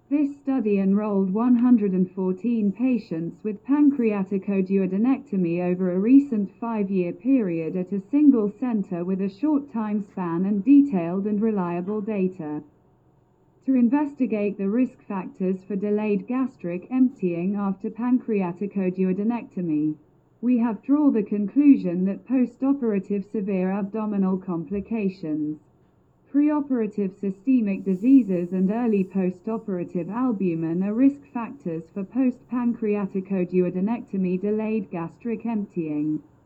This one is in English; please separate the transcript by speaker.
Speaker 1: This study enrolled 114 patients with pancreaticoduodenectomy over a recent 5-year period at a single center with a short time span and detailed and reliable data. To investigate the risk factors for delayed gastric emptying after pancreaticoduodenectomy, we have drawn the conclusion that postoperative severe abdominal complications, preoperative systemic diseases and early postoperative albumin are risk factors for post-pancreaticoduodenectomy delayed gastric emptying.